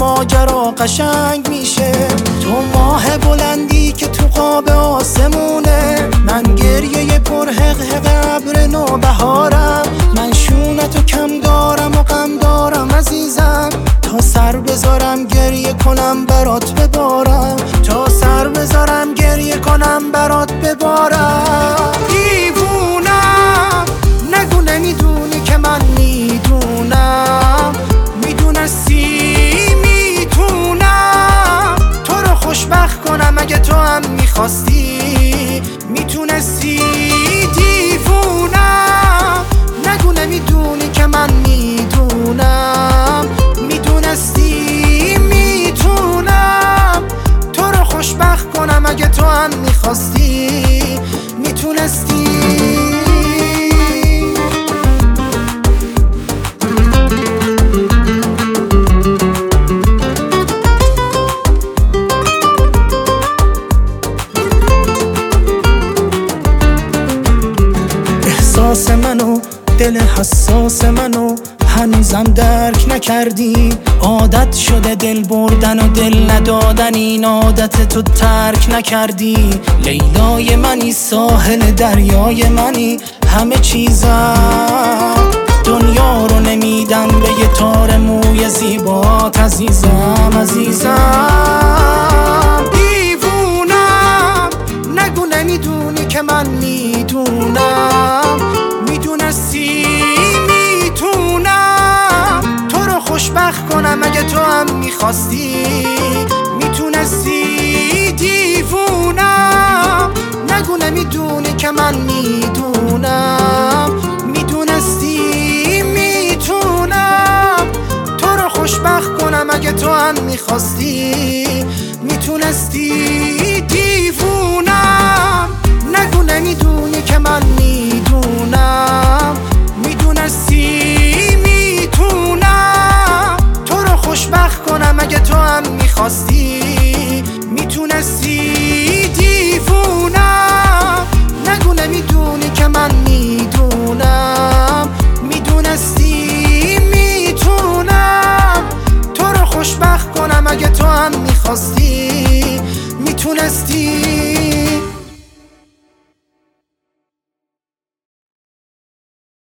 ماجرا قشنگ میشه. تو ماه بلندی که تو قاب آسمونه، من گریه پر حق ابر نوبهارم. من شونتو کم دارم و غم دارم عزیزم، تا سر بذارم گریه کنم برات ببارم، تا سر بذارم گریه کنم برات ببارم. دیوونم نگو نمیدونی که من میدونم، میدونستی میتونم تو رو خوشبخت کنم اگه تو هم میخواستی، میتونستی. دیوونم نگو نمیدونی که من میدونم، میدونستی میتونم تو رو خوشبخت کنم اگه تو هم میخواستی، میتونستی. احساس منو، دل حساس منو هنوزم درک نکردی. عادت شده دل بردن و دل ندادن، این عادت تو ترک نکردی. لیلای منی، ساحل دریای منی، همه چیزم دنیا رو نمیدم به یه تار موی زیبات عزیزم، عزیزم. دیوونم نگو نمیدونی که من میدونم، میدونستی میتونم تو رو خوشبخت کنم اگه تو هم میخواستی، میتونستی. دیوونم نگو نمیدونی که من میدونم، میدونستی میتونم تو رو خوشبخت کنم اگه تو هم میخواستی، میتونستی. دیوونم نگو نمیدونی که من میدونم، میدونستی میتونم تو رو خوشبخت کنم اگه تو هم میخواستی، میتونستی. دیوونم نگو نمیدونی که من میدونم، میدونستی میتونم تو رو خوشبخت کنم اگه تو هم میخواستی، میتونستی.